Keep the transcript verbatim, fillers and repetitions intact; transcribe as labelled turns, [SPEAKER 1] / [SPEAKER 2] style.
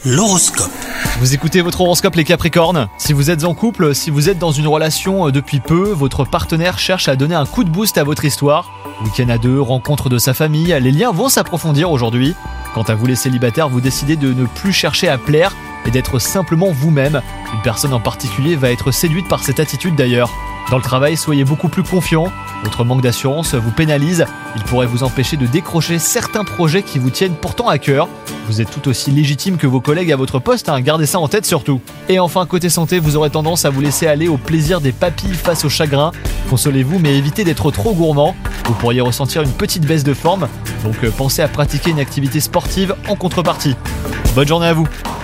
[SPEAKER 1] L'horoscope.
[SPEAKER 2] Vous écoutez votre horoscope les Capricornes. Si vous êtes en couple, si vous êtes dans une relation depuis peu, votre partenaire cherche à donner un coup de boost à votre histoire. Week-end à deux, rencontre de sa famille, les liens vont s'approfondir aujourd'hui. Quant à vous les célibataires, vous décidez de ne plus chercher à plaire et d'être simplement vous-même. Une personne en particulier va être séduite par cette attitude d'ailleurs. Dans le travail, soyez beaucoup plus confiant. Votre manque d'assurance vous pénalise. Il pourrait vous empêcher de décrocher certains projets qui vous tiennent pourtant à cœur. Vous êtes tout aussi légitime que vos collègues à votre poste, hein, gardez ça en tête surtout. Et enfin, côté santé, vous aurez tendance à vous laisser aller au plaisir des papilles face au chagrin. Consolez-vous, mais évitez d'être trop gourmand. Vous pourriez ressentir une petite baisse de forme, donc pensez à pratiquer une activité sportive en contrepartie. Bonne journée à vous.